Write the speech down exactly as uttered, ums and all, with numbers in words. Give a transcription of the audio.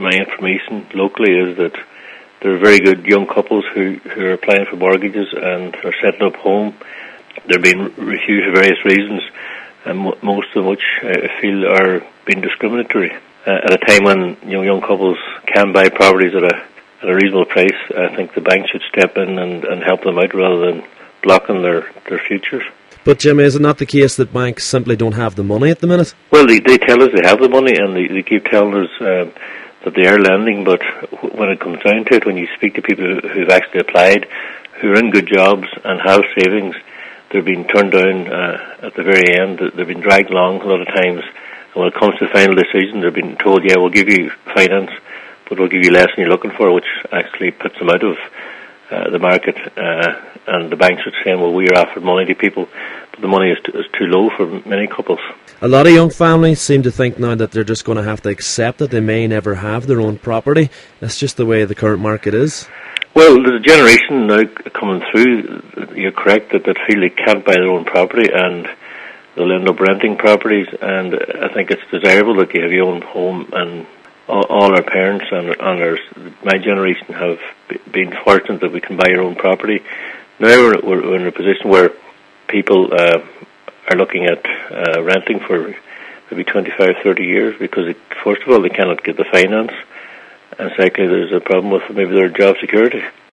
my information locally is that there are very good young couples who, who are applying for mortgages and are setting up home. They're being refused for various reasons, and mo- most of which I feel are being discriminatory. Uh, at a time when you know, young couples can buy properties at a at a reasonable price, I think the bank should step in and, and help them out rather than blocking their, their futures. But Jimmy, is it not the case that banks simply don't have the money at the minute? Well, they, they tell us they have the money, and they, they keep telling us um, that they are lending, but when it comes down to it, when you speak to people who've actually applied, who are in good jobs and have savings, they're being turned down uh, at the very end. They've been dragged along a lot of times, and when it comes to the final decision, they're being told, yeah, we'll give you finance, but we'll give you less than you're looking for, which actually puts them out of uh, the market, uh, and the banks are saying, well, we are offered money to people, but the money is, t- is too low for many couples. A lot of young families seem to think now that they're just going to have to accept that they may never have their own property. That's just the way the current market is. Well, there's a generation now coming through, you're correct, that, that feel they can't buy their own property and they'll end up renting properties, and I think it's desirable that you have your own home, and all, all our parents and, and our, my generation have been fortunate that we can buy our own property. Now we're, we're in a position where people uh, are looking at uh, renting for maybe twenty-five, thirty years because, it, first of all, they cannot get the finance, and secondly, there's a problem with maybe their job security.